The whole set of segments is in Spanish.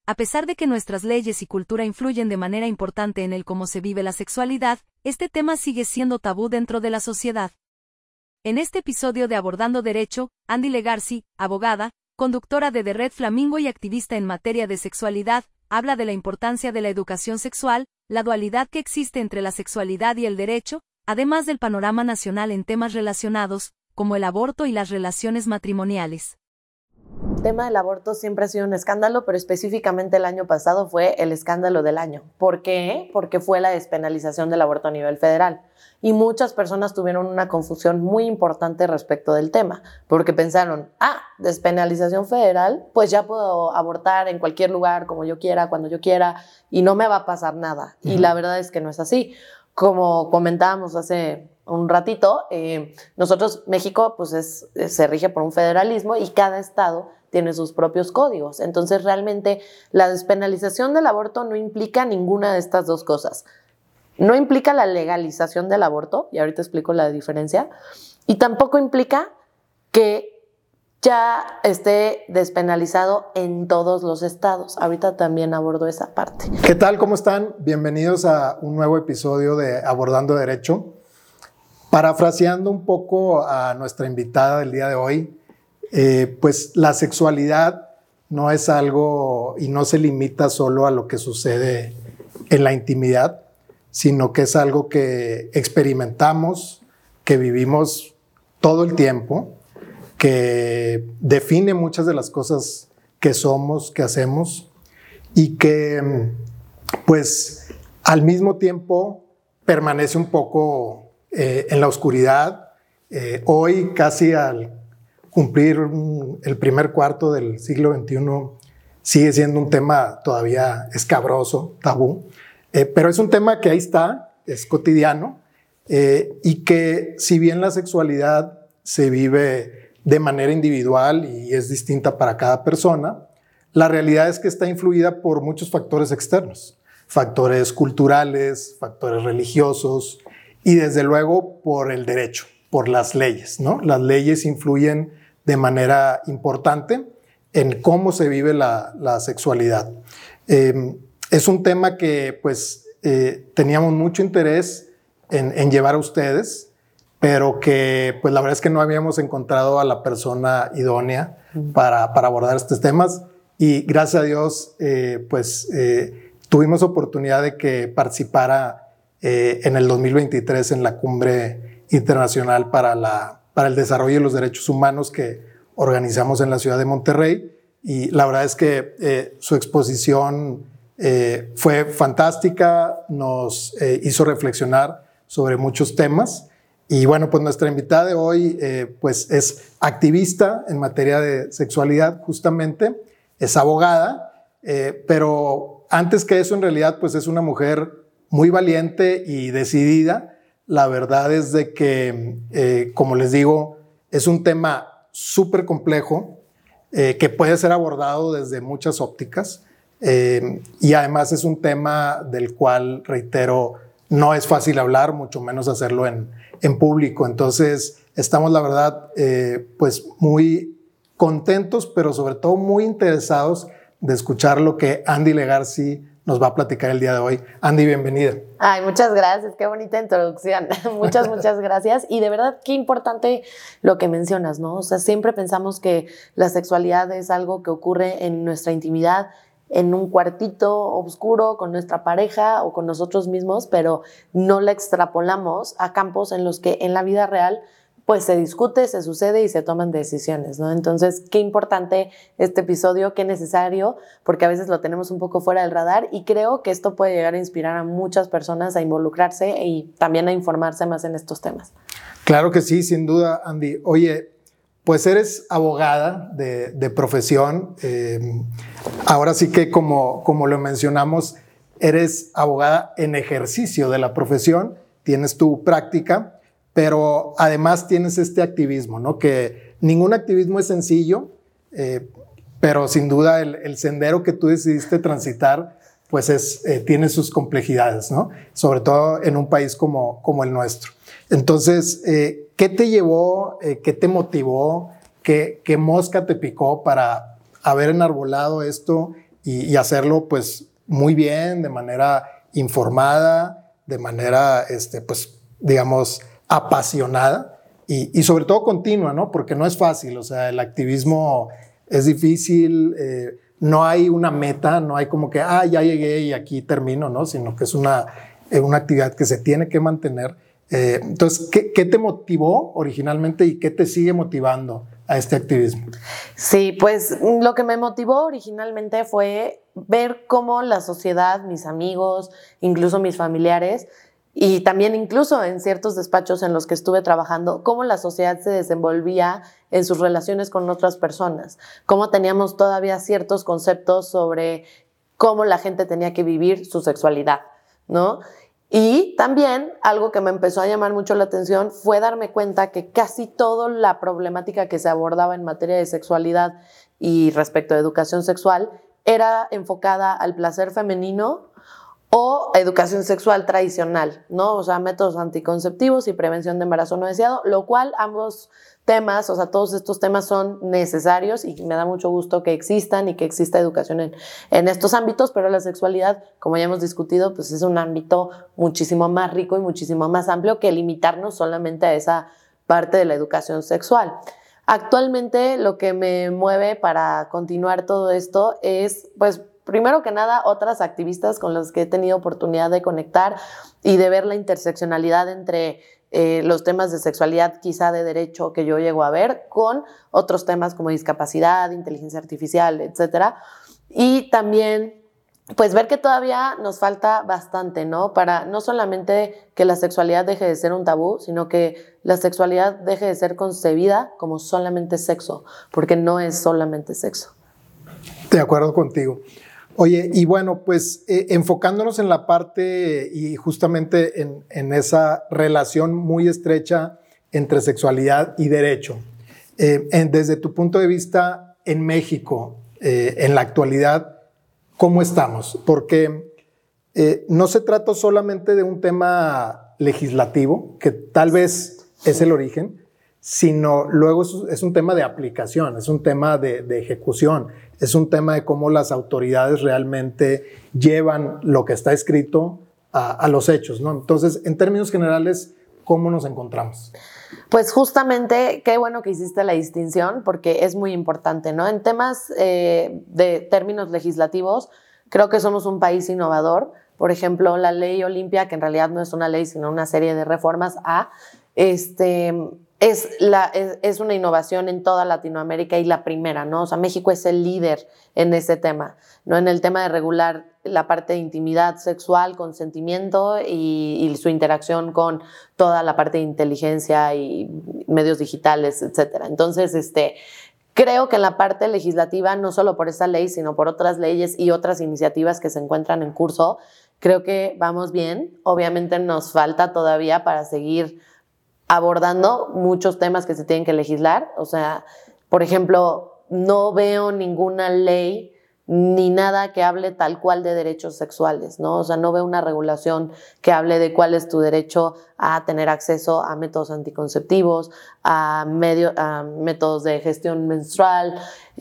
A pesar de que nuestras leyes y cultura influyen de manera importante en el cómo se vive la sexualidad, este tema sigue siendo tabú dentro de la sociedad. En este episodio de Abordando Derecho, Andy Legarcy, abogada, conductora de The Red Flamingo y activista en materia de sexualidad, habla de la importancia de la educación sexual, la dualidad que existe entre la sexualidad y el derecho, además del panorama nacional en temas relacionados, como el aborto y las relaciones matrimoniales. El tema del aborto siempre ha sido un escándalo, pero específicamente el año pasado fue el escándalo del año. ¿Por qué? Porque fue la despenalización del aborto a nivel federal. Y muchas personas tuvieron una confusión muy importante respecto del tema, porque pensaron, despenalización federal, pues ya puedo abortar en cualquier lugar, como yo quiera, cuando yo quiera, y no me va a pasar nada. Y la verdad es que no es así. Como comentábamos hace un ratito, nosotros, México, pues se rige por un federalismo y cada estado tiene sus propios códigos. Entonces, realmente, la despenalización del aborto no implica ninguna de estas dos cosas. No implica la legalización del aborto, y ahorita explico la diferencia, y tampoco implica que ya esté despenalizado en todos los estados. Ahorita también abordo esa parte. ¿Qué tal? ¿Cómo están? Bienvenidos a un nuevo episodio de Abordando Derecho. Parafraseando un poco a nuestra invitada del día de hoy, pues la sexualidad no es algo y no se limita solo a lo que sucede en la intimidad, sino que es algo que experimentamos, que vivimos todo el tiempo, que define muchas de las cosas que somos, que hacemos y que pues al mismo tiempo permanece un poco en la oscuridad. Hoy, casi al cumplir el primer cuarto del siglo XXI, sigue siendo un tema todavía escabroso, tabú, pero es un tema que ahí está, es cotidiano, y que si bien la sexualidad se vive de manera individual y es distinta para cada persona, la realidad es que está influida por muchos factores externos, factores culturales, factores religiosos, y desde luego por el derecho, por las leyes, ¿no? Las leyes influyen de manera importante en cómo se vive la sexualidad. Es un tema que pues teníamos mucho interés en llevar a ustedes, pero que pues la verdad es que no habíamos encontrado a la persona idónea para abordar estos temas, y gracias a Dios tuvimos oportunidad de que participara en el 2023 en la Cumbre Internacional para el Desarrollo de los Derechos Humanos que organizamos en la ciudad de Monterrey, y la verdad es que su exposición fue fantástica, nos hizo reflexionar sobre muchos temas. Y bueno, pues nuestra invitada de hoy pues es activista en materia de sexualidad, justamente, es abogada, pero antes que eso en realidad pues es una mujer muy valiente y decidida. La verdad es de que, como les digo, es un tema súper complejo que puede ser abordado desde muchas ópticas, y además es un tema del cual, reitero, no es fácil hablar, mucho menos hacerlo en público. Entonces, estamos, la verdad, pues muy contentos, pero sobre todo muy interesados de escuchar lo que Andy Legarcy nos va a platicar el día de hoy. Andy, bienvenida. Ay, muchas gracias, qué bonita introducción. Muchas gracias. Y de verdad, qué importante lo que mencionas, ¿no? O sea, siempre pensamos que la sexualidad es algo que ocurre en nuestra intimidad, en un cuartito oscuro con nuestra pareja o con nosotros mismos, pero no la extrapolamos a campos en los que en la vida real pues se discute, se sucede y se toman decisiones, ¿no? Entonces, qué importante este episodio, qué necesario, porque a veces lo tenemos un poco fuera del radar, y creo que esto puede llegar a inspirar a muchas personas a involucrarse y también a informarse más en estos temas. Claro que sí, sin duda, Andy. Oye, pues eres abogada de profesión. Ahora sí que como lo mencionamos, eres abogada en ejercicio de la profesión, tienes tu práctica, pero además tienes este activismo, ¿no? Que ningún activismo es sencillo, pero sin duda el sendero que tú decidiste transitar, pues tiene sus complejidades, ¿no? Sobre todo en un país como el nuestro. Entonces, ¿qué te llevó, qué te motivó, qué mosca te picó para haber enarbolado esto y hacerlo pues muy bien, de manera informada, de manera, pues digamos, apasionada y sobre todo continua, ¿no? Porque no es fácil, o sea, el activismo es difícil, no hay una meta, no hay como que, ya llegué y aquí termino, ¿no? Sino que es una actividad que se tiene que mantener. Entonces, ¿qué te motivó originalmente y qué te sigue motivando a este activismo? Sí, pues lo que me motivó originalmente fue ver cómo la sociedad, mis amigos, incluso mis familiares, y también incluso en ciertos despachos en los que estuve trabajando, cómo la sociedad se desenvolvía en sus relaciones con otras personas, cómo teníamos todavía ciertos conceptos sobre cómo la gente tenía que vivir su sexualidad, ¿no? Y también algo que me empezó a llamar mucho la atención fue darme cuenta que casi toda la problemática que se abordaba en materia de sexualidad y respecto a educación sexual era enfocada al placer femenino o educación sexual tradicional, ¿no? O sea, métodos anticonceptivos y prevención de embarazo no deseado, lo cual ambos temas, o sea, todos estos temas son necesarios y me da mucho gusto que existan y que exista educación en estos ámbitos, pero la sexualidad, como ya hemos discutido, pues es un ámbito muchísimo más rico y muchísimo más amplio que limitarnos solamente a esa parte de la educación sexual. Actualmente lo que me mueve para continuar todo esto es, pues, primero que nada, otras activistas con las que he tenido oportunidad de conectar y de ver la interseccionalidad entre los temas de sexualidad, quizá de derecho que yo llego a ver, con otros temas como discapacidad, inteligencia artificial, etcétera. Y también, pues, ver que todavía nos falta bastante, ¿no? Para no solamente que la sexualidad deje de ser un tabú, sino que la sexualidad deje de ser concebida como solamente sexo, porque no es solamente sexo. De acuerdo contigo. Oye, y bueno, pues enfocándonos en la parte y justamente en esa relación muy estrecha entre sexualidad y derecho, desde tu punto de vista en México, en la actualidad, ¿cómo estamos? Porque no se trata solamente de un tema legislativo, que tal vez es el origen, sino luego es un tema de aplicación, es un tema de ejecución, es un tema de cómo las autoridades realmente llevan lo que está escrito a los hechos, ¿no? Entonces, en términos generales, ¿cómo nos encontramos? Pues justamente, qué bueno que hiciste la distinción, porque es muy importante, ¿no? En temas de términos legislativos, creo que somos un país innovador. Por ejemplo, la ley Olimpia, que en realidad no es una ley, sino una serie de reformas es una innovación en toda Latinoamérica y la primera, ¿no? O sea, México es el líder en ese tema, ¿no? En el tema de regular la parte de intimidad sexual, consentimiento y su interacción con toda la parte de inteligencia y medios digitales, etcétera. Entonces, creo que en la parte legislativa, no solo por esa ley, sino por otras leyes y otras iniciativas que se encuentran en curso, creo que vamos bien. Obviamente nos falta todavía para seguir abordando muchos temas que se tienen que legislar. O sea, por ejemplo, no veo ninguna ley ni nada que hable tal cual de derechos sexuales, ¿no? O sea, no veo una regulación que hable de cuál es tu derecho a tener acceso a métodos anticonceptivos, a métodos de gestión menstrual.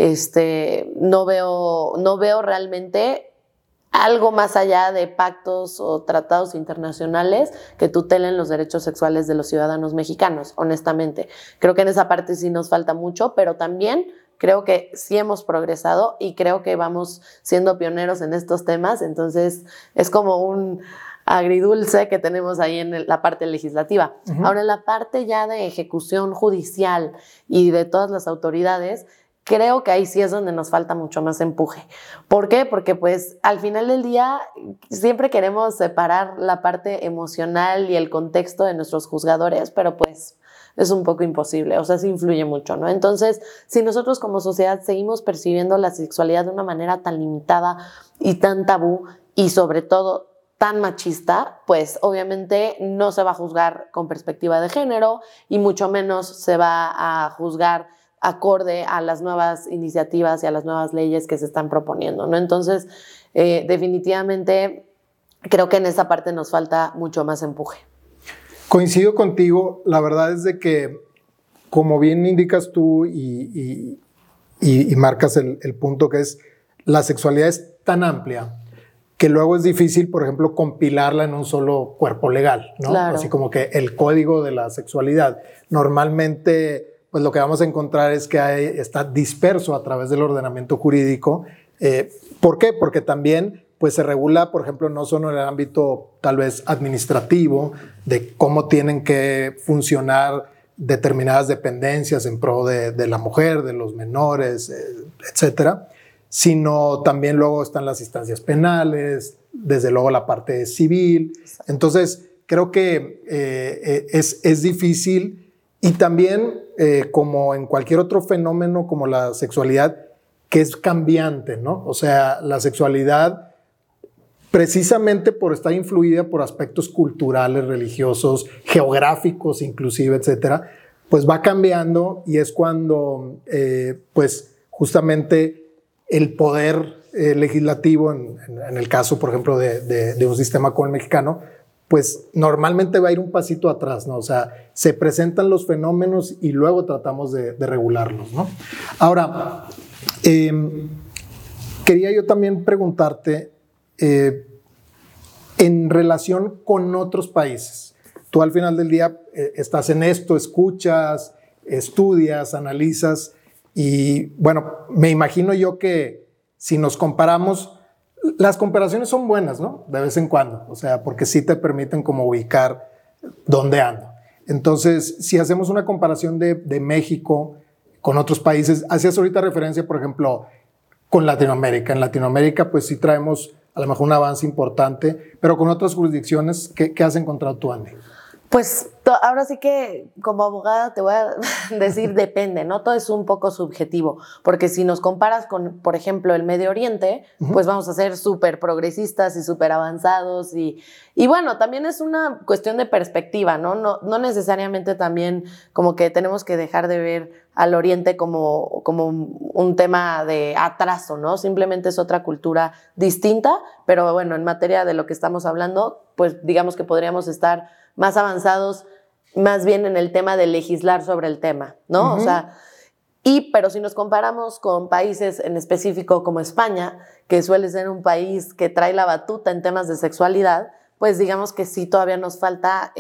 No veo realmente algo más allá de pactos o tratados internacionales que tutelen los derechos sexuales de los ciudadanos mexicanos, honestamente. Creo que en esa parte sí nos falta mucho, pero también creo que sí hemos progresado y creo que vamos siendo pioneros en estos temas. Entonces, es como un agridulce que tenemos ahí en la parte legislativa. Uh-huh. Ahora, en la parte ya de ejecución judicial y de todas las autoridades, creo que ahí sí es donde nos falta mucho más empuje. ¿Por qué? Porque pues al final del día siempre queremos separar la parte emocional y el contexto de nuestros juzgadores, pero pues es un poco imposible, o sea, sí influye mucho, ¿no? Entonces, si nosotros como sociedad seguimos percibiendo la sexualidad de una manera tan limitada y tan tabú y sobre todo tan machista, pues obviamente no se va a juzgar con perspectiva de género y mucho menos se va a juzgar acorde a las nuevas iniciativas y a las nuevas leyes que se están proponiendo, ¿no? Entonces, definitivamente creo que en esa parte nos falta mucho más empuje. Coincido contigo, la verdad es de que, como bien indicas tú y marcas el punto que es, la sexualidad es tan amplia que luego es difícil, por ejemplo, compilarla en un solo cuerpo legal, ¿no? Claro. Así como que el código de la sexualidad. Normalmente, pues lo que vamos a encontrar es que está disperso a través del ordenamiento jurídico. ¿Por qué? Porque también pues se regula, por ejemplo, no solo en el ámbito tal vez administrativo, de cómo tienen que funcionar determinadas dependencias en pro de la mujer, de los menores, etcétera, sino también luego están las instancias penales, desde luego la parte civil. Entonces, creo que es difícil y también, como en cualquier otro fenómeno como la sexualidad, que es cambiante, ¿no? O sea, la sexualidad, precisamente por estar influida por aspectos culturales, religiosos, geográficos inclusive, etcétera, pues va cambiando y es cuando, pues justamente el poder legislativo, en el caso, por ejemplo, de un sistema como el mexicano, pues normalmente va a ir un pasito atrás, ¿no? O sea, se presentan los fenómenos y luego tratamos de regularlos, ¿no? Ahora, quería yo también preguntarte, en relación con otros países. Tú al final del día estás en esto, escuchas, estudias, analizas y bueno, me imagino yo que si nos comparamos, las comparaciones son buenas, ¿no? De vez en cuando, o sea, porque sí te permiten como ubicar dónde ando. Entonces, si hacemos una comparación de México con otros países, hacías ahorita referencia, por ejemplo, con Latinoamérica. En Latinoamérica, pues sí traemos a lo mejor un avance importante, pero con otras jurisdicciones, ¿qué has encontrado tú, Andy? Pues ahora sí que como abogada te voy a decir depende, ¿no? Todo es un poco subjetivo, porque si nos comparas con, por ejemplo, el Medio Oriente, pues vamos a ser súper progresistas y súper avanzados y bueno, también es una cuestión de perspectiva, ¿no? No necesariamente también como que tenemos que dejar de ver al Oriente como un tema de atraso, ¿no? Simplemente es otra cultura distinta, pero bueno, en materia de lo que estamos hablando, pues digamos que podríamos estar más avanzados, más bien en el tema de legislar sobre el tema, ¿no? O sea, pero si nos comparamos con países en específico como España, que suele ser un país que trae la batuta en temas de sexualidad, pues digamos que sí todavía nos falta,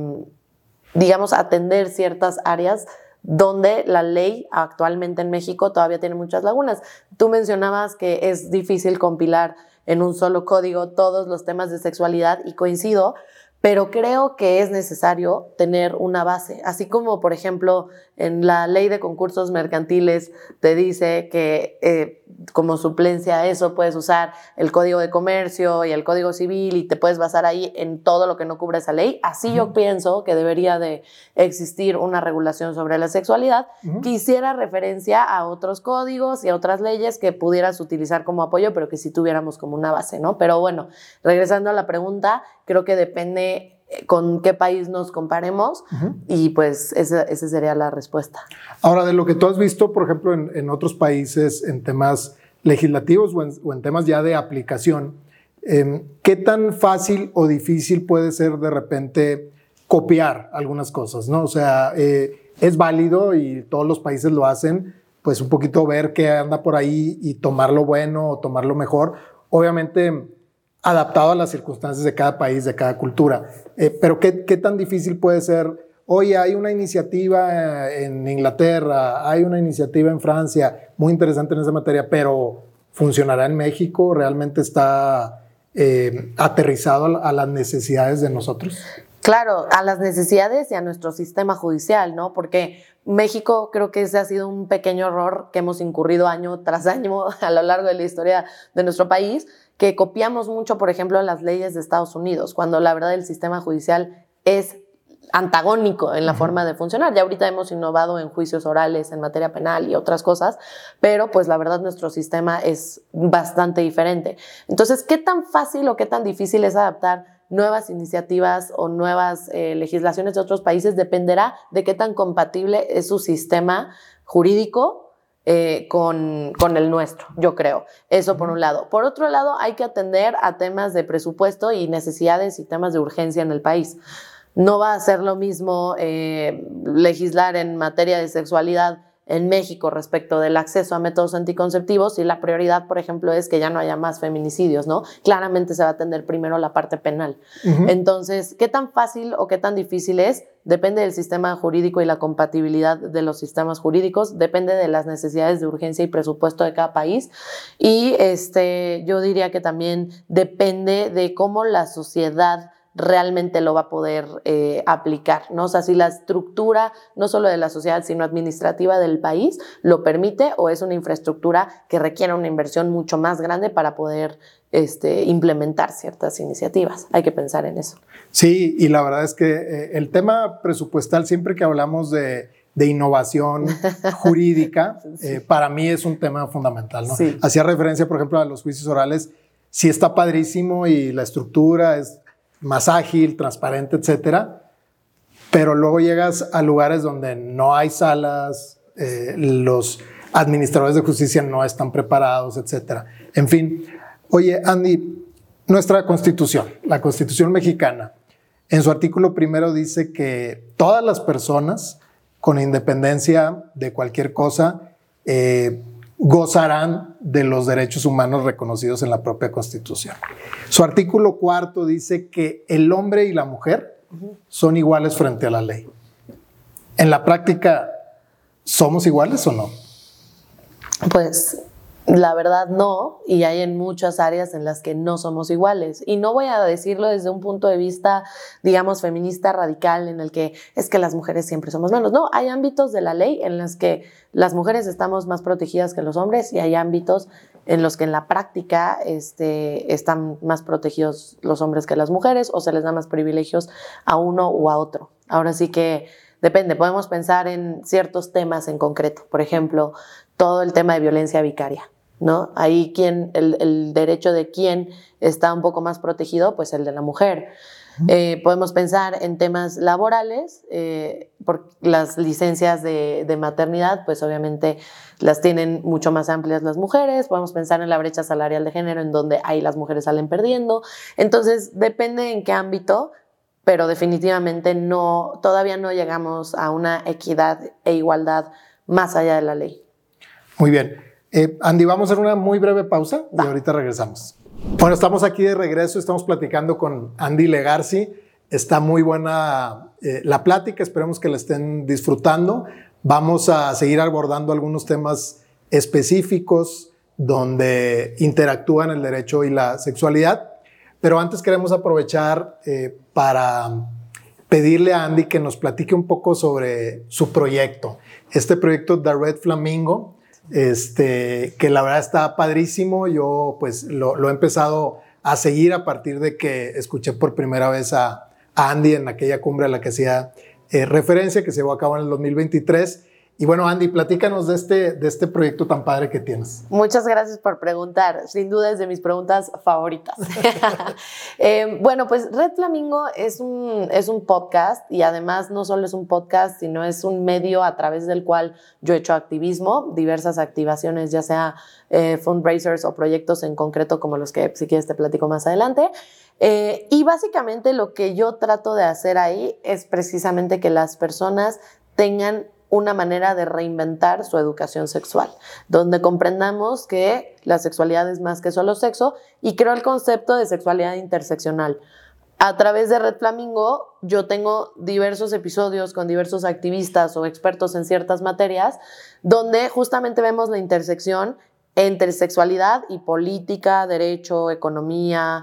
digamos, atender ciertas áreas donde la ley actualmente en México todavía tiene muchas lagunas. Tú mencionabas que es difícil compilar en un solo código todos los temas de sexualidad y coincido, pero creo que es necesario tener una base. Así como, por ejemplo, en la ley de concursos mercantiles te dice que como suplencia a eso puedes usar el Código de Comercio y el Código Civil y te puedes basar ahí en todo lo que no cubre esa ley. Así yo pienso que debería de existir una regulación sobre la sexualidad que hiciera referencia a otros códigos y a otras leyes que pudieras utilizar como apoyo, pero que sí tuviéramos como una base, ¿no? Pero bueno, regresando a la pregunta, creo que depende con qué país nos comparemos y pues esa sería la respuesta. Ahora, de lo que tú has visto, por ejemplo, en otros países, en temas legislativos o en temas ya de aplicación, ¿qué tan fácil o difícil puede ser de repente copiar algunas cosas, ¿no? O sea, es válido y todos los países lo hacen, pues un poquito ver qué anda por ahí y tomar lo bueno o tomar lo mejor. Obviamente adaptado a las circunstancias de cada país, de cada cultura. Pero ¿qué tan difícil puede ser? Oye, hay una iniciativa en Inglaterra, hay una iniciativa en Francia, muy interesante en esa materia, pero ¿funcionará en México? ¿Realmente está aterrizado a las necesidades de nosotros? Claro, a las necesidades y a nuestro sistema judicial, ¿no? Porque México creo que ese ha sido un pequeño error que hemos incurrido año tras año a lo largo de la historia de nuestro país, que copiamos mucho, por ejemplo, las leyes de Estados Unidos, cuando la verdad el sistema judicial es antagónico en la forma de funcionar. Ya ahorita hemos innovado en juicios orales, en materia penal y otras cosas, pero pues la verdad nuestro sistema es bastante diferente. Entonces, ¿qué tan fácil o qué tan difícil es adaptar nuevas iniciativas o nuevas legislaciones de otros países? Dependerá de qué tan compatible es su sistema jurídico con el nuestro, yo creo. Eso por un lado. Por otro lado, hay que atender a temas de presupuesto y necesidades y temas de urgencia en el país. No va a ser lo mismo legislar en materia de sexualidad en México respecto del acceso a métodos anticonceptivos y la prioridad, por ejemplo, es que ya no haya más feminicidios, ¿no? Claramente se va a atender primero la parte penal. Entonces, ¿qué tan fácil o qué tan difícil es? Depende del sistema jurídico y la compatibilidad de los sistemas jurídicos, depende de las necesidades de urgencia y presupuesto de cada país y yo diría que también depende de cómo la sociedad realmente lo va a poder aplicar, ¿no? O sea, si la estructura, no solo de la sociedad, sino administrativa del país, lo permite o es una infraestructura que requiere una inversión mucho más grande para poder implementar ciertas iniciativas. Hay que pensar en eso. Sí, y la verdad es que el tema presupuestal, siempre que hablamos de innovación jurídica, sí. Para mí es un tema fundamental, ¿no? Sí. Hacía referencia, por ejemplo, a los juicios orales. Sí está padrísimo y la estructura es más ágil, transparente, etcétera, pero luego llegas a lugares donde no hay salas, los administradores de justicia no están preparados, etcétera. En fin, oye, Andy, nuestra Constitución, la Constitución mexicana, en su artículo primero dice que todas las personas, con independencia de cualquier cosa, gozarán de los derechos humanos reconocidos en la propia Constitución. Su artículo cuarto dice que el hombre y la mujer son iguales frente a la ley. En la práctica, ¿somos iguales o no? Pues la verdad no, y hay en muchas áreas en las que no somos iguales. Y no voy a decirlo desde un punto de vista, digamos, feminista radical, en el que es que las mujeres siempre somos menos. No, hay ámbitos de la ley en los que las mujeres estamos más protegidas que los hombres y hay ámbitos en los que en la práctica están más protegidos los hombres que las mujeres o se les da más privilegios a uno u a otro. Ahora sí que depende, podemos pensar en ciertos temas en concreto. Por ejemplo, todo el tema de violencia vicaria, ¿no? Ahí el derecho de quién está un poco más protegido, pues el de la mujer. Podemos pensar en temas laborales, por las licencias de maternidad, pues obviamente las tienen mucho más amplias las mujeres. Podemos pensar en la brecha salarial de género, en donde ahí las mujeres salen perdiendo. Entonces, depende en qué ámbito, pero definitivamente todavía no llegamos a una equidad e igualdad más allá de la ley. Muy bien. Andy, vamos a hacer una muy breve pausa y ahorita regresamos. Bueno, estamos aquí de regreso, estamos platicando con Andy Legarci. Está muy buena la plática, esperemos que la estén disfrutando. Vamos a seguir abordando algunos temas específicos donde interactúan el derecho y la sexualidad, pero antes queremos aprovechar para pedirle a Andy que nos platique un poco sobre su proyecto. Este proyecto The Red Flamingo, que la verdad está padrísimo. Yo pues lo he empezado a seguir a partir de que escuché por primera vez a Andy en aquella cumbre a la que hacía referencia, que se llevó a cabo en el 2023. Y bueno, Andy, platícanos de este proyecto tan padre que tienes. Muchas gracias por preguntar. Sin duda es de mis preguntas favoritas. Bueno, pues Red Flamingo es un podcast y además no solo es un podcast, sino es un medio a través del cual yo he hecho activismo, diversas activaciones, ya sea fundraisers o proyectos en concreto como los que si quieres te platico más adelante. Y básicamente lo que yo trato de hacer ahí es precisamente que las personas tengan una manera de reinventar su educación sexual, donde comprendamos que la sexualidad es más que solo sexo y creo el concepto de sexualidad interseccional. A través de Red Flamingo yo tengo diversos episodios con diversos activistas o expertos en ciertas materias donde justamente vemos la intersección entre sexualidad y política, derecho, economía,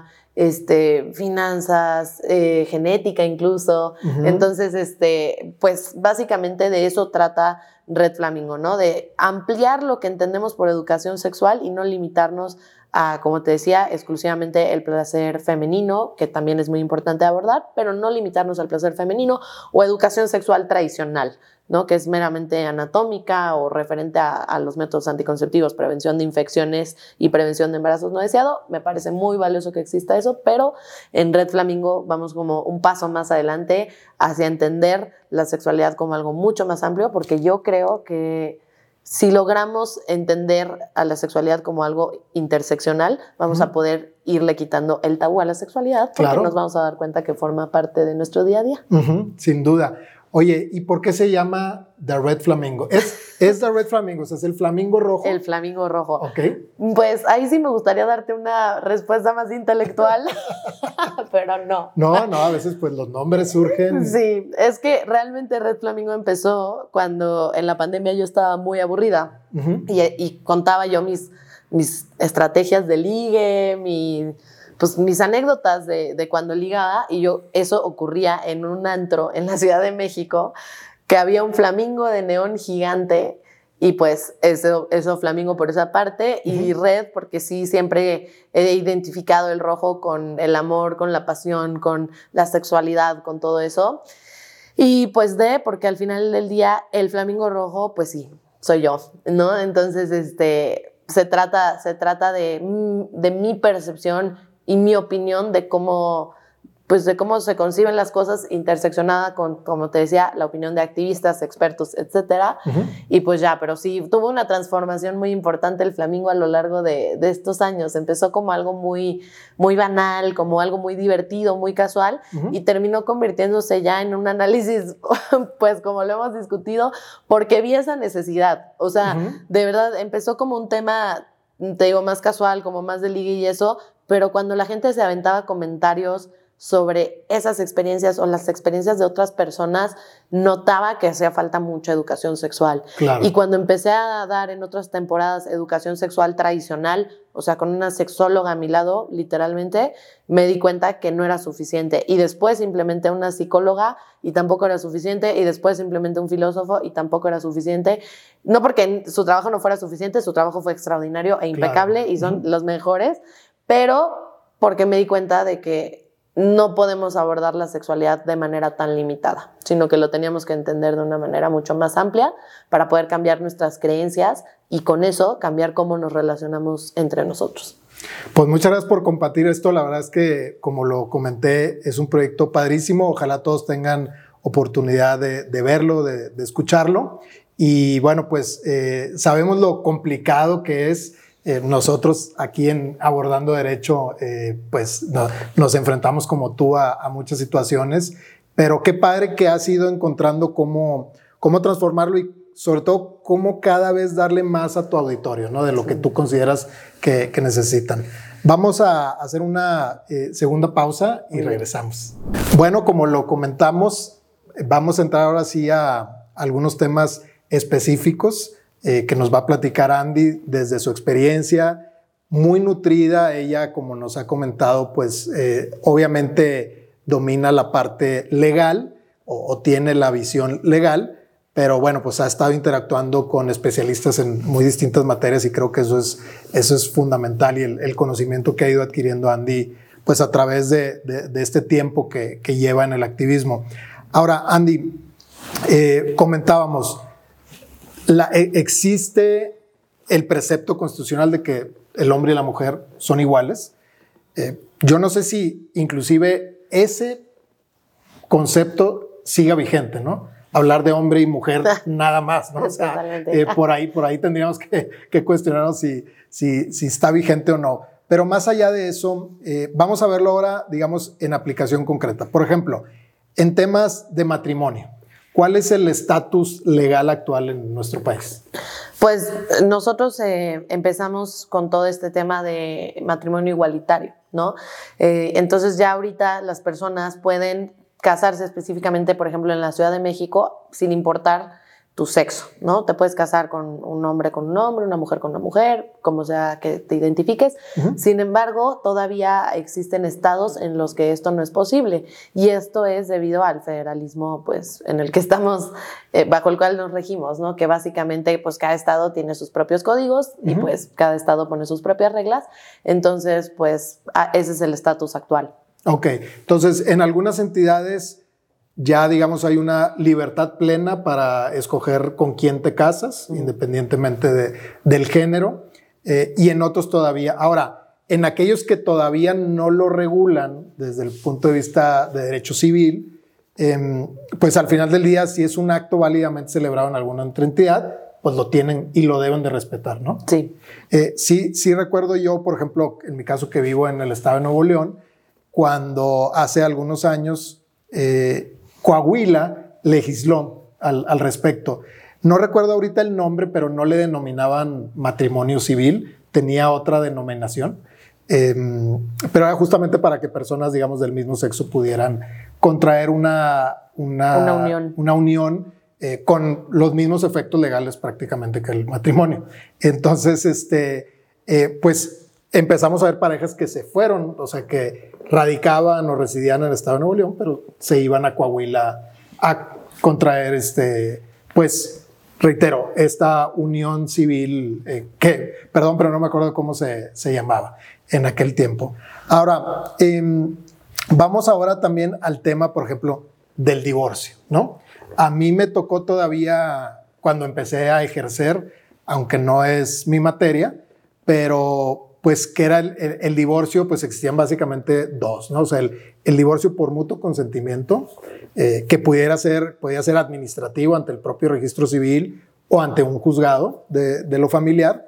finanzas, genética incluso. Entonces, pues básicamente de eso trata Red Flamingo, ¿no? De ampliar lo que entendemos por educación sexual y no limitarnos a, como te decía, exclusivamente el placer femenino, que también es muy importante abordar, pero no limitarnos al placer femenino o educación sexual tradicional, ¿no? Que es meramente anatómica o referente a los métodos anticonceptivos, prevención de infecciones y prevención de embarazos no deseados. Me parece muy valioso que exista eso, pero en Red Flamingo vamos como un paso más adelante hacia entender la sexualidad como algo mucho más amplio, porque yo creo que si logramos entender a la sexualidad como algo interseccional, vamos a poder irle quitando el tabú a la sexualidad, porque nos vamos a dar cuenta que forma parte de nuestro día a día. Sin duda. Oye, ¿y por qué se llama The Red Flamingo? Es The Red Flamingo, o sea, es el flamingo rojo. El flamingo rojo. Ok. Pues ahí sí me gustaría darte una respuesta más intelectual, pero no. No, a veces pues los nombres surgen. Sí, es que realmente Red Flamingo empezó cuando en la pandemia yo estaba muy aburrida y contaba yo mis estrategias de ligue, pues mis anécdotas de cuando ligaba, y eso ocurría en un antro en la Ciudad de México, que había un flamingo de neón gigante, y pues eso flamingo por esa parte, y red porque sí, siempre he identificado el rojo con el amor, con la pasión, con la sexualidad, con todo eso. Y pues porque al final del día el flamingo rojo, pues sí, soy yo, ¿no? Entonces se trata de mi percepción y mi opinión de cómo se conciben las cosas, interseccionada con, como te decía, la opinión de activistas, expertos, etcétera. Y pues ya, pero sí, tuvo una transformación muy importante el flamingo a lo largo de estos años. Empezó como algo muy, muy banal, como algo muy divertido, muy casual, y terminó convirtiéndose ya en un análisis, pues como lo hemos discutido, porque vi esa necesidad. O sea, de verdad, empezó como un tema, te digo, más casual, como más de ligue y eso, pero cuando la gente se aventaba comentarios sobre esas experiencias o las experiencias de otras personas, notaba que hacía falta mucha educación sexual. Claro. Y cuando empecé a dar en otras temporadas educación sexual tradicional, o sea, con una sexóloga a mi lado, literalmente, me di cuenta que no era suficiente. Y después implementé una psicóloga y tampoco era suficiente. Y después implementé un filósofo y tampoco era suficiente. No porque su trabajo no fuera suficiente, su trabajo fue extraordinario e impecable, claro, y son los mejores, pero porque me di cuenta de que no podemos abordar la sexualidad de manera tan limitada, sino que lo teníamos que entender de una manera mucho más amplia para poder cambiar nuestras creencias y con eso cambiar cómo nos relacionamos entre nosotros. Pues muchas gracias por compartir esto. La verdad es que, como lo comenté, es un proyecto padrísimo. Ojalá todos tengan oportunidad de verlo, de escucharlo. Y bueno, pues sabemos lo complicado que es. Nosotros aquí en Abordando Derecho, pues nos enfrentamos como tú a muchas situaciones, pero qué padre que has ido encontrando cómo transformarlo y sobre todo cómo cada vez darle más a tu auditorio, ¿no? De lo que tú consideras que necesitan. Vamos a hacer una segunda pausa y regresamos. Bueno, como lo comentamos, vamos a entrar ahora sí a algunos temas específicos que nos va a platicar Andy desde su experiencia, muy nutrida. Ella, como nos ha comentado, pues obviamente domina la parte legal o tiene la visión legal, pero bueno, pues ha estado interactuando con especialistas en muy distintas materias y creo que eso es fundamental, y el conocimiento que ha ido adquiriendo Andy pues a través de este tiempo que lleva en el activismo. Ahora, Andy, comentábamos, existe el precepto constitucional de que el hombre y la mujer son iguales. Yo no sé si inclusive ese concepto siga vigente, ¿no? Hablar de hombre y mujer nada más, ¿no? O sea, por ahí tendríamos que cuestionarnos si está vigente o no. Pero más allá de eso, vamos a verlo ahora, digamos, en aplicación concreta. Por ejemplo, en temas de matrimonio, ¿cuál es el estatus legal actual en nuestro país? Pues nosotros empezamos con todo este tema de matrimonio igualitario, ¿no? Entonces ya ahorita las personas pueden casarse específicamente, por ejemplo, en la Ciudad de México, sin importar tu sexo, ¿no? Te puedes casar con un hombre, una mujer con una mujer, como sea que te identifiques. Sin embargo, todavía existen estados en los que esto no es posible, y esto es debido al federalismo, pues, en el que estamos, bajo el cual nos regimos, ¿no? Que básicamente, pues, cada estado tiene sus propios códigos y, pues, cada estado pone sus propias reglas. Entonces, pues, ese es el estatus actual. Ok, entonces, en algunas entidades ya, digamos, hay una libertad plena para escoger con quién te casas, independientemente del género, y en otros todavía. Ahora, en aquellos que todavía no lo regulan desde el punto de vista de derecho civil, pues al final del día, si es un acto válidamente celebrado en alguna otra entidad, pues lo tienen y lo deben de respetar, ¿no? Sí. Sí recuerdo yo, por ejemplo, en mi caso que vivo en el estado de Nuevo León, cuando hace algunos años Coahuila legisló al respecto. No recuerdo ahorita el nombre, pero no le denominaban matrimonio civil, tenía otra denominación, pero era justamente para que personas, digamos, del mismo sexo pudieran contraer una unión con los mismos efectos legales prácticamente que el matrimonio. Entonces, pues empezamos a ver parejas que se fueron, o sea, que radicaban o residían en el estado de Nuevo León, pero se iban a Coahuila a contraer, pues, reitero, esta unión civil perdón, pero no me acuerdo cómo se llamaba en aquel tiempo. Ahora, vamos ahora también al tema, por ejemplo, del divorcio, ¿no? A mí me tocó todavía cuando empecé a ejercer, aunque no es mi materia, pero pues que era el divorcio, pues existían básicamente dos, ¿no? O sea, el divorcio por mutuo consentimiento, que podía ser administrativo ante el propio registro civil o ante un juzgado de lo familiar.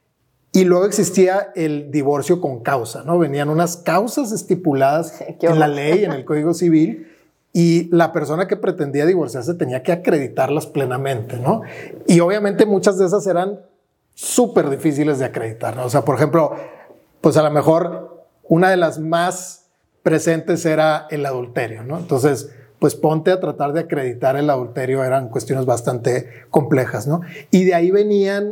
Y luego existía el divorcio con causa, ¿no? Venían unas causas estipuladas en la ley, en el Código Civil, y la persona que pretendía divorciarse tenía que acreditarlas plenamente, ¿no? Y obviamente muchas de esas eran súper difíciles de acreditar, ¿no? O sea, por ejemplo, pues a lo mejor una de las más presentes era el adulterio, ¿no? Entonces, pues ponte a tratar de acreditar el adulterio, eran cuestiones bastante complejas, ¿no? Y de ahí venían,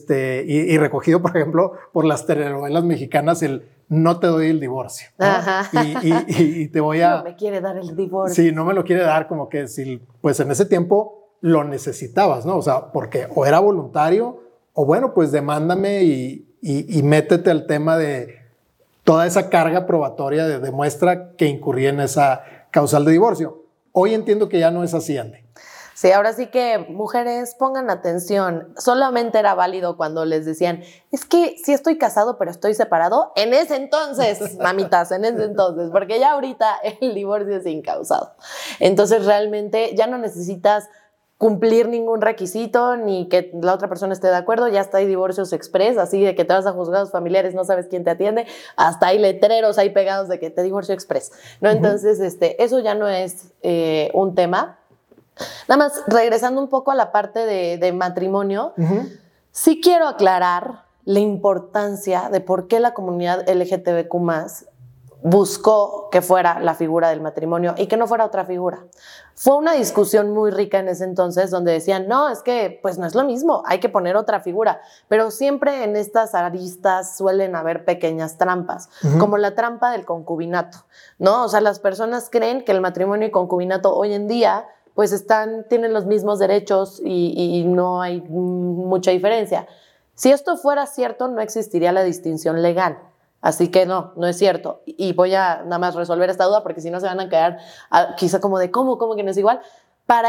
y recogido, por ejemplo, por las telenovelas mexicanas, el no te doy el divorcio, ¿no? Ajá. Y te voy a... No me quiere dar el divorcio. Sí, no me lo quiere dar, como que si, pues en ese tiempo lo necesitabas, ¿no? O sea, porque o era voluntario o bueno, pues demándame y métete al tema de toda esa carga probatoria de demuestra que incurría en esa causal de divorcio. Hoy entiendo que ya no es así, Andy. Sí, ahora sí que mujeres pongan atención, solamente era válido cuando les decían, es que sí estoy casado pero estoy separado, en ese entonces, mamitas, en ese entonces, porque ya ahorita el divorcio es incausado. Entonces realmente ya no necesitas cumplir ningún requisito ni que la otra persona esté de acuerdo, ya está, hay divorcios express, así de que te vas a juzgados familiares, no sabes quién te atiende, hasta hay letreros ahí pegados de que te divorcio express, ¿no? Entonces, eso ya no es un tema. Nada más, regresando un poco a la parte de matrimonio, sí quiero aclarar la importancia de por qué la comunidad LGTBQ+ buscó que fuera la figura del matrimonio y que no fuera otra figura. Fue una discusión muy rica en ese entonces donde decían, no, es que pues no es lo mismo, hay que poner otra figura, pero siempre en estas aristas suelen haber pequeñas trampas, como la trampa del concubinato, ¿no? O sea, las personas creen que el matrimonio y concubinato hoy en día pues tienen los mismos derechos y no hay mucha diferencia. Si esto fuera cierto, no existiría la distinción legal. Así que no es cierto. Y voy a nada más resolver esta duda porque si no se van a quedar quizá como de ¿cómo que no es igual? Para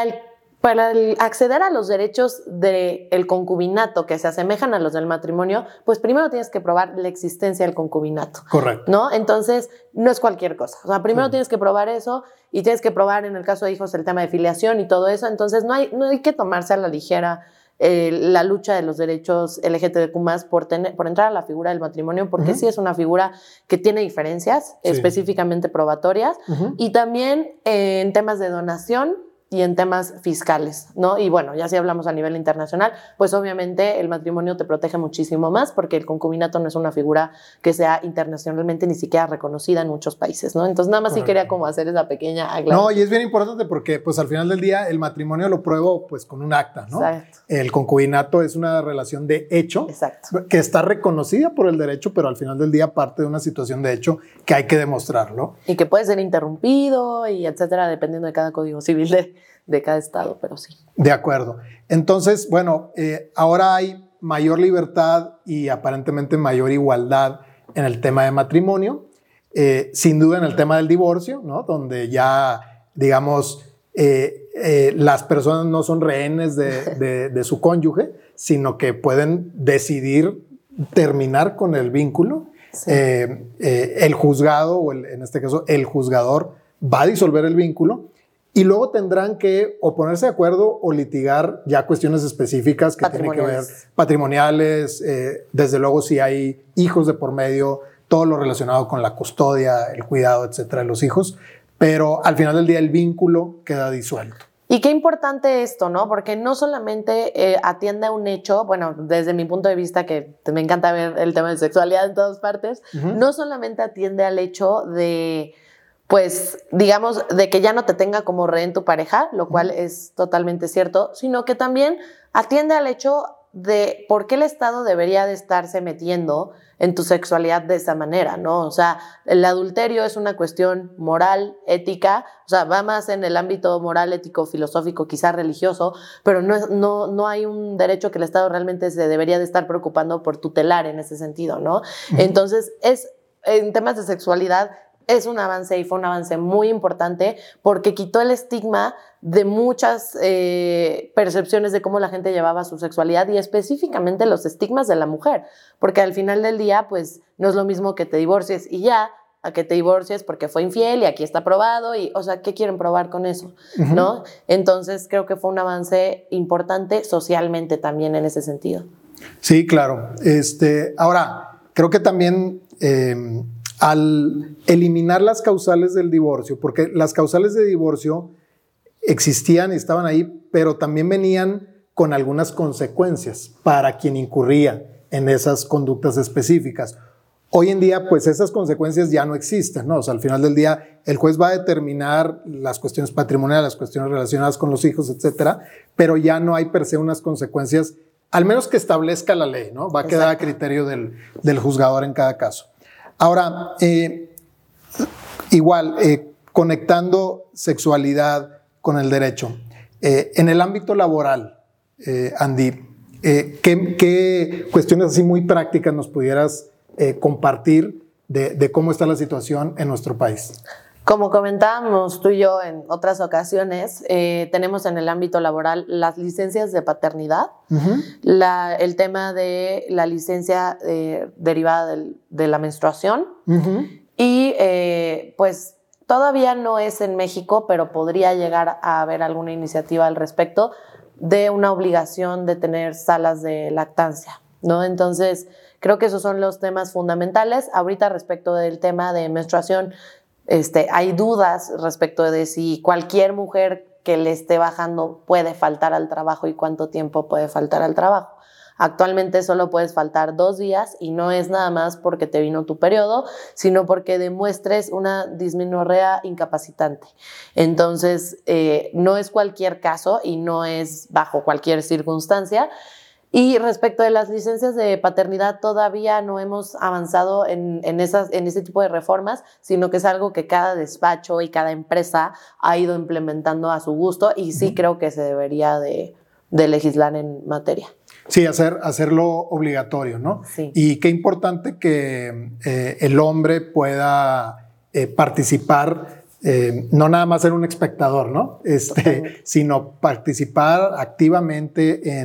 el acceder a los derechos del concubinato que se asemejan a los del matrimonio, pues primero tienes que probar la existencia del concubinato. Correcto. ¿No? Entonces, no es cualquier cosa. O sea, primero tienes que probar eso y tienes que probar en el caso de hijos el tema de filiación y todo eso. Entonces, no hay que tomarse a la ligera la lucha de los derechos LGTBQ+ por entrar a la figura del matrimonio, porque sí es una figura que tiene diferencias específicamente probatorias y también en temas de donación y en temas fiscales, ¿no? Y bueno, ya si hablamos a nivel internacional, pues obviamente el matrimonio te protege muchísimo más porque el concubinato no es una figura que sea internacionalmente ni siquiera reconocida en muchos países, ¿no? Entonces nada más sí quería como hacer esa pequeña aclaración. No, y es bien importante porque pues al final del día el matrimonio lo pruebo pues con un acta, ¿no? Exacto. El concubinato es una relación de hecho. Exacto. Que está reconocida por el derecho, pero al final del día parte de una situación de hecho que hay que demostrarlo. Y que puede ser interrumpido y etcétera, dependiendo de cada código civil de cada estado, pero sí. De acuerdo. Entonces, bueno, ahora hay mayor libertad y aparentemente mayor igualdad en el tema de matrimonio, sin duda en el tema del divorcio, ¿no? Donde ya, digamos, las personas no son rehenes de su cónyuge, sino que pueden decidir terminar con el vínculo. Sí. El juzgado, o en este caso el juzgador, va a disolver el vínculo. Y luego tendrán que o ponerse de acuerdo o litigar ya cuestiones específicas que tienen que ver patrimoniales, desde luego si hay hijos de por medio, todo lo relacionado con la custodia, el cuidado, etcétera, de los hijos. Pero al final del día el vínculo queda disuelto. Y qué importante esto, ¿no? Porque no solamente atiende a un hecho, bueno, desde mi punto de vista, que me encanta ver el tema de sexualidad en todas partes, no solamente atiende al hecho de, pues, digamos, de que ya no te tenga como rehén tu pareja, lo cual es totalmente cierto, sino que también atiende al hecho de por qué el Estado debería de estarse metiendo en tu sexualidad de esa manera, ¿no? O sea, el adulterio es una cuestión moral, ética, o sea, va más en el ámbito moral, ético, filosófico, quizás religioso, pero no hay un derecho que el Estado realmente se debería de estar preocupando por tutelar en ese sentido, ¿no? Entonces, en temas de sexualidad, es un avance y fue un avance muy importante porque quitó el estigma de muchas percepciones de cómo la gente llevaba su sexualidad y específicamente los estigmas de la mujer, porque al final del día pues no es lo mismo que te divorcies y ya, a que te divorcies porque fue infiel y aquí está probado y, o sea, ¿qué quieren probar con eso? ¿No? Entonces creo que fue un avance importante socialmente también en ese sentido. Sí, claro. Ahora, creo que también al eliminar las causales del divorcio, porque las causales de divorcio existían y estaban ahí, pero también venían con algunas consecuencias para quien incurría en esas conductas específicas. Hoy en día, pues esas consecuencias ya no existen, ¿no? O sea, al final del día, el juez va a determinar las cuestiones patrimoniales, las cuestiones relacionadas con los hijos, etcétera, pero ya no hay per se unas consecuencias, al menos que establezca la ley, ¿no? Va a quedar a criterio del juzgador en cada caso. Ahora, igual, conectando sexualidad con el derecho, en el ámbito laboral, Andy, ¿qué cuestiones así muy prácticas nos pudieras compartir de cómo está la situación en nuestro país? Como comentábamos tú y yo en otras ocasiones, tenemos en el ámbito laboral las licencias de paternidad, el tema de la licencia derivada de la menstruación y pues todavía no es en México, pero podría llegar a haber alguna iniciativa al respecto de una obligación de tener salas de lactancia, ¿no? Entonces, creo que esos son los temas fundamentales. Ahorita respecto del tema de menstruación, hay dudas respecto de si cualquier mujer que le esté bajando puede faltar al trabajo y cuánto tiempo puede faltar al trabajo. Actualmente solo puedes faltar 2 días y no es nada más porque te vino tu periodo, sino porque demuestres una dismenorrea incapacitante. Entonces, no es cualquier caso y no es bajo cualquier circunstancia. Y respecto de las licencias de paternidad, todavía no hemos avanzado en ese tipo de reformas, sino que es algo que cada despacho y cada empresa ha ido implementando a su gusto y sí creo que se debería de legislar en materia. Sí, hacerlo obligatorio, ¿no? Sí. Y qué importante que el hombre pueda participar, no nada más ser un espectador, ¿no? Sino participar activamente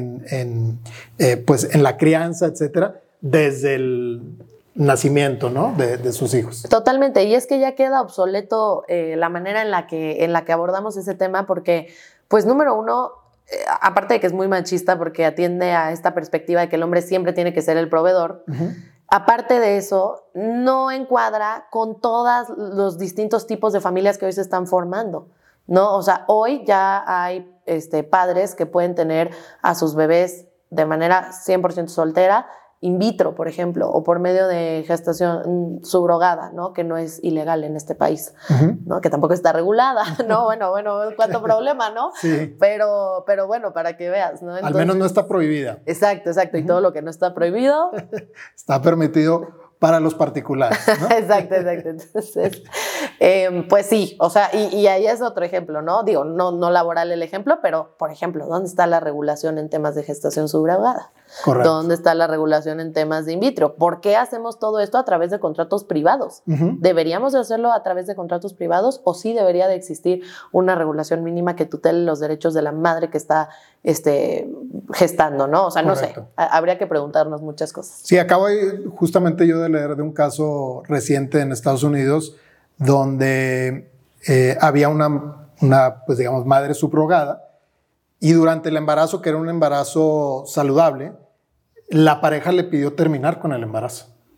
pues en la crianza, etcétera, desde el nacimiento, ¿no? de sus hijos. Totalmente, y es que ya queda obsoleto la manera en la que abordamos ese tema porque, pues, número uno, aparte de que es muy machista porque atiende a esta perspectiva de que el hombre siempre tiene que ser el proveedor, aparte de eso, no encuadra con todos los distintos tipos de familias que hoy se están formando, ¿no? O sea, hoy ya hay padres que pueden tener a sus bebés de manera 100% soltera, in vitro, por ejemplo, o por medio de gestación subrogada, ¿no? Que no es ilegal en este país, ¿no? Que tampoco está regulada, ¿no? Bueno, cuánto problema, ¿no? Sí. Pero bueno, para que veas, ¿no? Al menos no está prohibida. Exacto. Y todo lo que no está prohibido está permitido para los particulares, ¿no? Exacto. Entonces, pues sí, o sea, y ahí es otro ejemplo, ¿no? Digo, no laboral el ejemplo, pero, por ejemplo, ¿dónde está la regulación en temas de gestación subrogada? Correcto. ¿Dónde está la regulación en temas de in vitro? ¿Por qué hacemos todo esto a través de contratos privados? ¿Deberíamos de hacerlo a través de contratos privados o sí debería de existir una regulación mínima que tutele los derechos de la madre que está gestando, ¿no? O sea, Correcto. No sé, habría que preguntarnos muchas cosas. Sí, acabo justamente yo de leer de un caso reciente en Estados Unidos donde había una, pues digamos, madre subrogada y durante el embarazo, que era un embarazo saludable, la pareja le pidió terminar con el embarazo.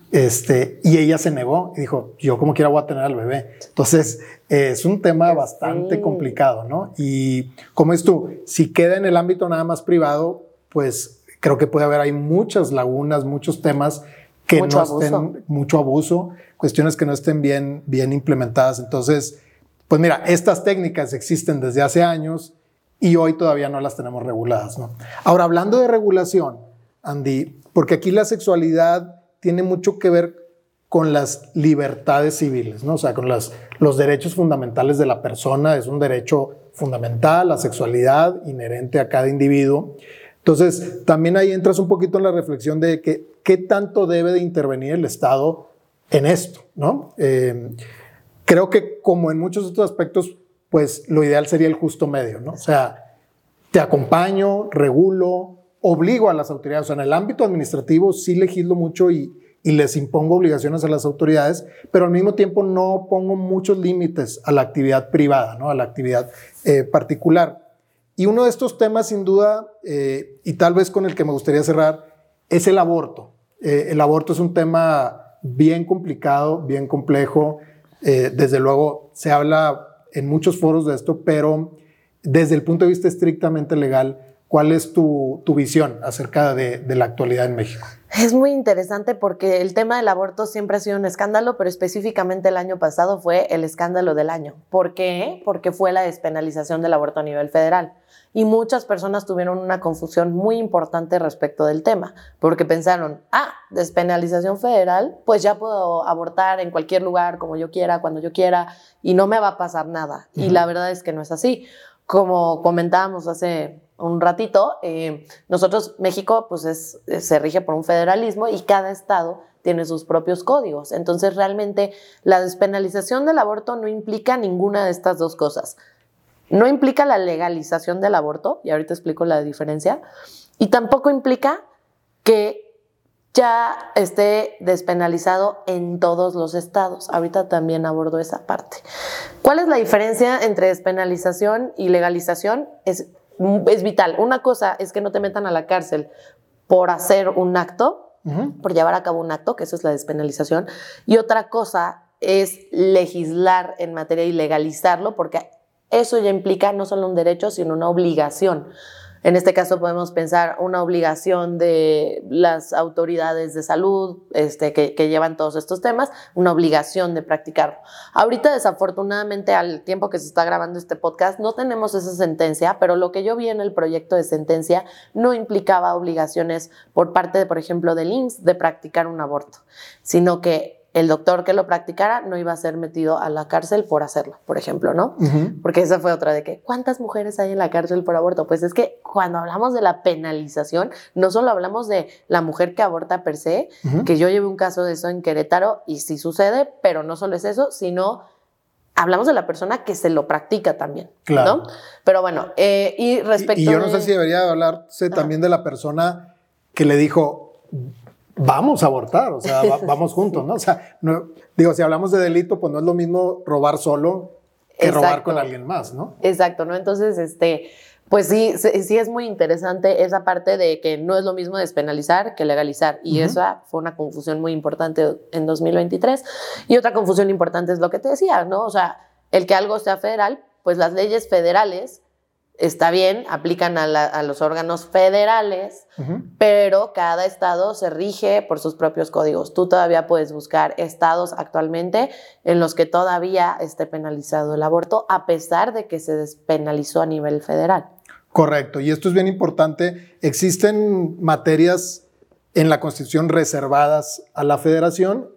Y ella se negó y dijo, yo como quiera voy a tener al bebé. Entonces, es un tema bastante complicado, ¿no? Y como es tú, si queda en el ámbito nada más privado, pues creo que puede haber ahí muchas lagunas, muchos temas que mucho no abuso. estén, mucho abuso, cuestiones que no estén bien implementadas. Entonces, pues mira, estas técnicas existen desde hace años y hoy todavía no las tenemos reguladas, ¿no? Ahora, hablando de regulación, Andy, porque aquí la sexualidad tiene mucho que ver con las libertades civiles, ¿no? O sea, con los derechos fundamentales de la persona. Es un derecho fundamental, la sexualidad inherente a cada individuo. Entonces, también ahí entras un poquito en la reflexión de que qué tanto debe de intervenir el Estado en esto, ¿no? Creo que como en muchos otros aspectos, pues lo ideal sería el justo medio, ¿no? O sea, te acompaño, regulo, obligo a las autoridades. O sea, en el ámbito administrativo sí legislo mucho y les impongo obligaciones a las autoridades, pero al mismo tiempo no pongo muchos límites a la actividad privada, ¿no? A la actividad particular. Y uno de estos temas, sin duda, y tal vez con el que me gustaría cerrar, es el aborto. El aborto es un tema bien complicado, bien complejo. Desde luego, se habla en muchos foros de esto, pero desde el punto de vista estrictamente legal, ¿cuál es tu visión acerca de la actualidad en México? Es muy interesante porque el tema del aborto siempre ha sido un escándalo, pero específicamente el año pasado fue el escándalo del año. ¿Por qué? Porque fue la despenalización del aborto a nivel federal. Y muchas personas tuvieron una confusión muy importante respecto del tema, porque pensaron, despenalización federal, pues ya puedo abortar en cualquier lugar, como yo quiera, cuando yo quiera, y no me va a pasar nada. Y la verdad es que no es así. Como comentábamos hace un ratito, nosotros, México, pues se rige por un federalismo y cada estado tiene sus propios códigos. Entonces, realmente, la despenalización del aborto no implica ninguna de estas dos cosas. No implica la legalización del aborto, y ahorita explico la diferencia, y tampoco implica que ya esté despenalizado en todos los estados. Ahorita también abordo esa parte. ¿Cuál es la diferencia entre despenalización y legalización? Es vital. Una cosa es que no te metan a la cárcel por hacer un acto, por llevar a cabo un acto, que eso es la despenalización, y otra cosa es legislar en materia y legalizarlo, porque eso ya implica no solo un derecho, sino una obligación. En este caso podemos pensar una obligación de las autoridades de salud que llevan todos estos temas, una obligación de practicarlo. Ahorita, desafortunadamente, al tiempo que se está grabando este podcast, no tenemos esa sentencia, pero lo que yo vi en el proyecto de sentencia no implicaba obligaciones por parte, por ejemplo, del IMSS de practicar un aborto, sino que el doctor que lo practicara no iba a ser metido a la cárcel por hacerlo, por ejemplo, ¿no? Porque esa fue otra de que, ¿cuántas mujeres hay en la cárcel por aborto? Pues es que cuando hablamos de la penalización, no solo hablamos de la mujer que aborta per se, que yo llevé un caso de eso en Querétaro y sí sucede, pero no solo es eso, sino hablamos de la persona que se lo practica también, claro, ¿no? Pero bueno, y respecto y yo no sé si debería hablarse también de la persona que le dijo, vamos a abortar, o sea, vamos juntos, ¿no? O sea, no, digo, si hablamos de delito, pues no es lo mismo robar solo que robar con alguien más, ¿no? Exacto, ¿no? Entonces, pues sí es muy interesante esa parte de que no es lo mismo despenalizar que legalizar, y esa fue una confusión muy importante en 2023, y otra confusión importante es lo que te decía, ¿no? O sea, el que algo sea federal, pues las leyes federales está bien, aplican a los órganos federales, pero cada estado se rige por sus propios códigos. Tú todavía puedes buscar estados actualmente en los que todavía esté penalizado el aborto, a pesar de que se despenalizó a nivel federal. Correcto, y esto es bien importante. Existen materias en la Constitución reservadas a la Federación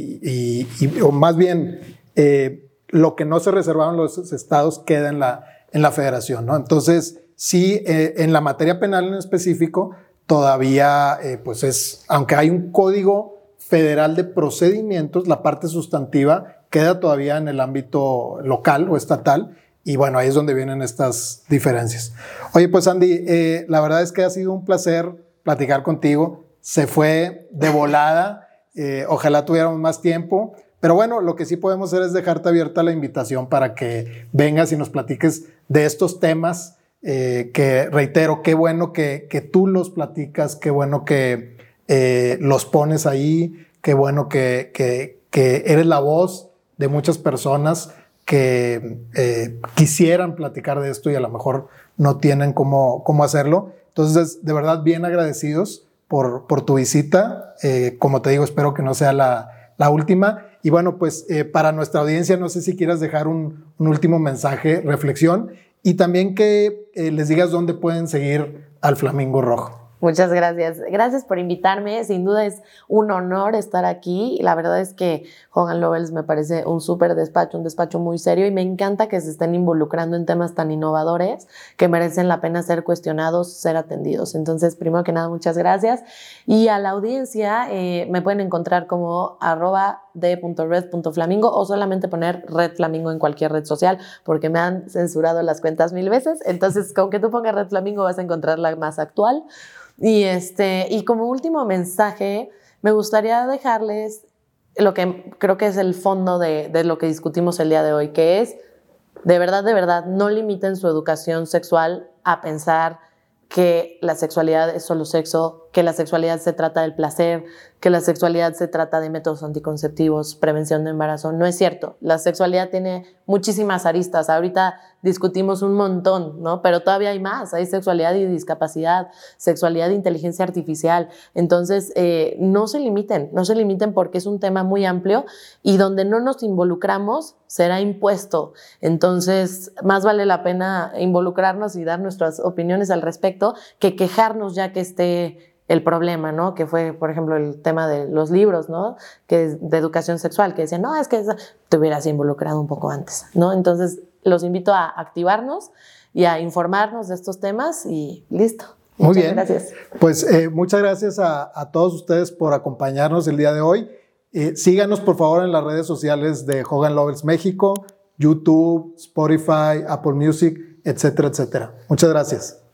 o más bien lo que no se reservaron los estados queda en la Federación, ¿no? Entonces, sí, en la materia penal en específico, todavía, pues aunque hay un código federal de procedimientos, la parte sustantiva queda todavía en el ámbito local o estatal, y bueno, ahí es donde vienen estas diferencias. Oye, pues Andy, la verdad es que ha sido un placer platicar contigo. Se fue de volada, ojalá tuviéramos más tiempo. Pero bueno, lo que sí podemos hacer es dejarte abierta la invitación para que vengas y nos platiques de estos temas que, reitero, qué bueno que tú los platicas, qué bueno que los pones ahí, qué bueno que eres la voz de muchas personas que quisieran platicar de esto y a lo mejor no tienen cómo hacerlo. Entonces, de verdad, bien agradecidos por tu visita. Como te digo, espero que no sea la última. Y bueno, pues para nuestra audiencia, no sé si quieras dejar un último mensaje, reflexión, y también que les digas dónde pueden seguir al Flamingo Rojo. Muchas gracias. Gracias por invitarme. Sin duda es un honor estar aquí. La verdad es que Hogan Lovells me parece un súper despacho, un despacho muy serio, y me encanta que se estén involucrando en temas tan innovadores que merecen la pena ser cuestionados, ser atendidos. Entonces, primero que nada, muchas gracias. Y a la audiencia me pueden encontrar como @d.red.flamingo o solamente poner Red Flamingo en cualquier red social, porque me han censurado las cuentas 1000 veces. Entonces, con que tú pongas Red Flamingo vas a encontrar la más actual. Y como último mensaje, me gustaría dejarles lo que creo que es el fondo de lo que discutimos el día de hoy, que es, de verdad, no limiten su educación sexual a pensar que la sexualidad es solo sexo, que la sexualidad se trata del placer, que la sexualidad se trata de métodos anticonceptivos, prevención de embarazo. No es cierto. La sexualidad tiene muchísimas aristas. Ahorita discutimos un montón, ¿no? Pero todavía hay más. Hay sexualidad y discapacidad, sexualidad e inteligencia artificial. Entonces, no se limiten porque es un tema muy amplio y donde no nos involucramos será impuesto. Entonces, más vale la pena involucrarnos y dar nuestras opiniones al respecto que quejarnos ya que esté el problema, ¿no? Que fue, por ejemplo, el tema de los libros, ¿no? Que es de educación sexual, que decían, no, es que te hubieras involucrado un poco antes, ¿no? Entonces, los invito a activarnos y a informarnos de estos temas y listo. Muy bien. Gracias. Pues muchas gracias a todos ustedes por acompañarnos el día de hoy. Síganos, por favor, en las redes sociales de Hogan Lovells México, YouTube, Spotify, Apple Music, etcétera, etcétera. Muchas gracias.